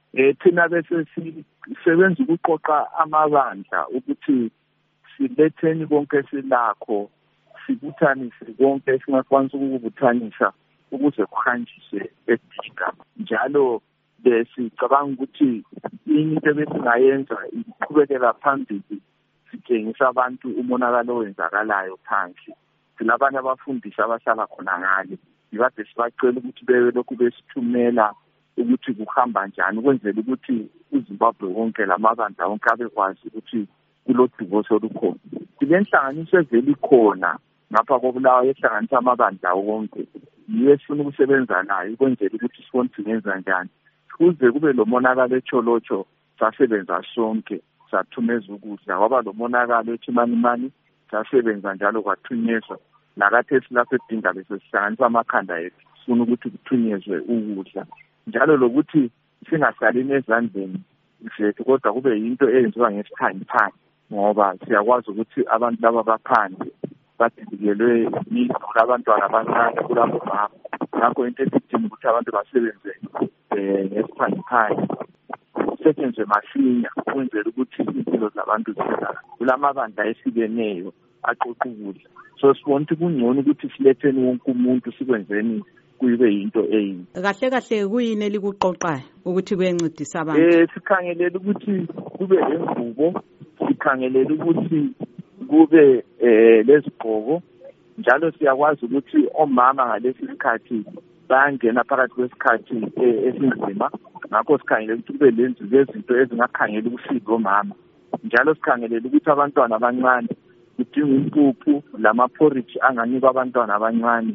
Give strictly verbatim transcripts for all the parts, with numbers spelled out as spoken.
Eh thina bese sisebenza ukuqoqa amabandla ukuthi siletheni konke silakho sibuthanise konke esingakwanisa ukubuthanisa ukuze kuhanjiswe eDinga. Njalo besicabanga ukuthi into ebesingayenza iqhubekela phambili sitshengisa abantu umonakalo owenzakalayo phansi. Silabanye abafundisi abahlala khona ngale ibade sibacela ukuthi bebe lokhu besithumela ukuthi kuhamba njani ukwenzela ukuthi uZimbabwe wonke lamabandla wonke abekwazi ukuthi kulodubo solukhona. Silenhlanganiso eveli khona ngapha koBulawayo ehlanganisa amabandla wonke yiyo esifuna ukusebenza nayo ukwenzela ukuthi sibone singenza njani kuze kube lo monakalo echolotsho sasebenza sonke sathumeza ukudla kwaba lo monakalo echimanimani sasebenza njalo kwathunyezwa nakathi silapho eDinga bese sihlanganisa amakhanda ethu sifuna ukuthi kuthunyezwe ukudla njalo lokuthi singasalini ezandleni zethu kodwa kube yinto eyenziwa ngesikhanyiphansi ngoba siyakwazi ukuthi abantu laba baphandle badikelwe izolo abantwana abancane kulabo mama ngakho into esidinga ukuthi abantu basebenze ngesikhanyiphansi kusetshenzwe masinya ukwenzela ukuthi impilo zabantu zilala kulamabandla ehlukeneyo aqoqa ukudla so sibona ukuthi kungcono ukuthi siletheni wonke umuntu sikwenzeni kube yinto eyini kahle kahle kuyini elikuqoqayo ukuthi kuyencedisa abantu eh sikhangelela ukuthi kube lengubo sikhangelela ukuthi kube eh lezigqoko njalo siyakwazi ukuthi omama ngalesi sikhathi bayangena phakathi kwesikhathi esinzima ngakho sikhangelela ukuthi kube lenzu lezinto ezingakhangela ukusiza omama njalo sikhangelela ukuthi abantwana abancane kudinga impuphu lamaporridge anganikwa abantwana abancane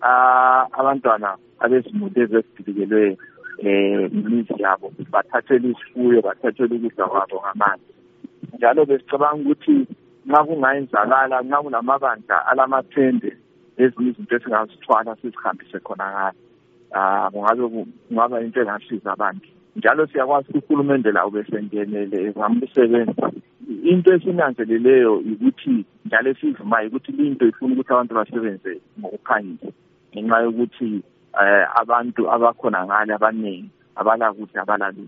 ah abantwana abezimuli ezidilikelwe eh imizi yabo bathathelwe isifuyo bathathelwe ukudla kwabo ngamanzi njalo besicabanga ukuthi nxa kungayenzakala nxa kunamabandla alamathende ezinye izinto esingazithwala sizihambise khona ngalo ah kungabe kungaba into engasiza abantu njalo siyakwazi ukuthi uhulumende lawo besengenele ezamsebenzi into esinanzeleleyo ukuthi njalo esivumayo ukuthi into ifuna ukuthi abantu basebenze ngokuphangisa ngenxa yokuthi abantu abakhona ngale abaningi abalakudla abalalutho